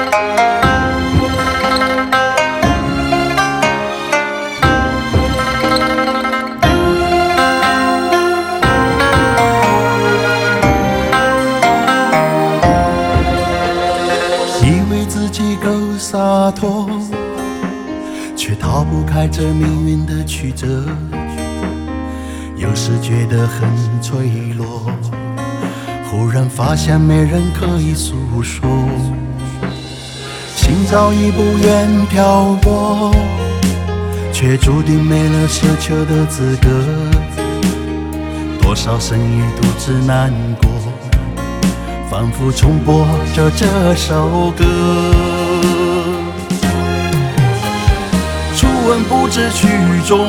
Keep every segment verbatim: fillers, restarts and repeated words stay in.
洒脱，却逃不开这命运的曲折。有时觉得很脆弱，忽然发现没人可以诉说。心早已不愿漂泊，却注定没了奢求的资格。多少生与独自难过，反复重播着这首歌。初闻不知曲中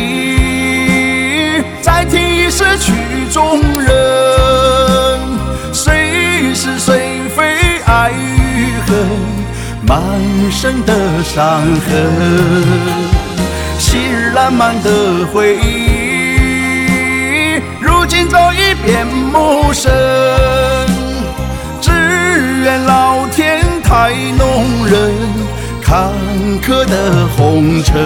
意，再听已是曲中人。谁是谁非爱与恨，满身的伤痕。昔日烂漫的回忆，如今早已变陌生。只愿老天太弄人，坎坷的红尘。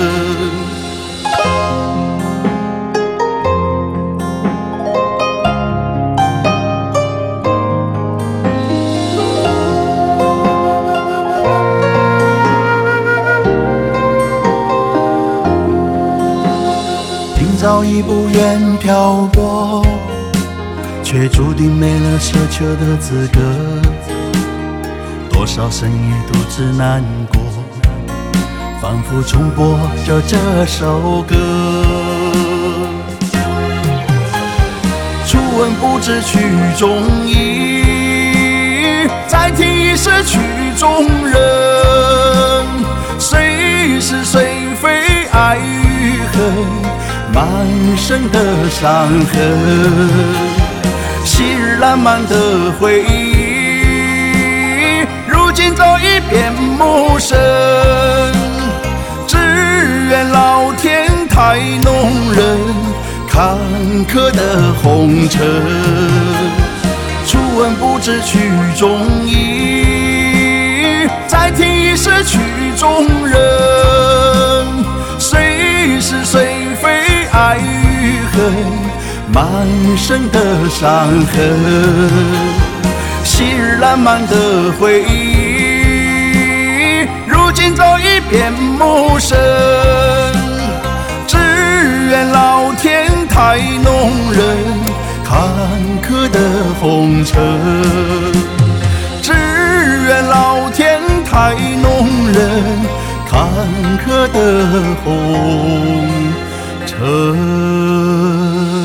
今早已不愿漂泊，却注定没了奢求的资格。多少生与独自难过，反复重播着这首歌。初闻不知曲中意，再听已是曲中人。谁是谁非爱与恨，满身的伤痕。昔日烂漫的回忆，如今早已变陌生。只愿老天太弄人，坎坷的红尘。初闻不知曲中意，再听已是曲中人。谁是谁非爱与恨，满身的伤痕。昔日烂漫的回忆，如今早已变陌生。只愿老天太弄人，坎坷的红尘。只愿老天太弄人，坎坷的红尘。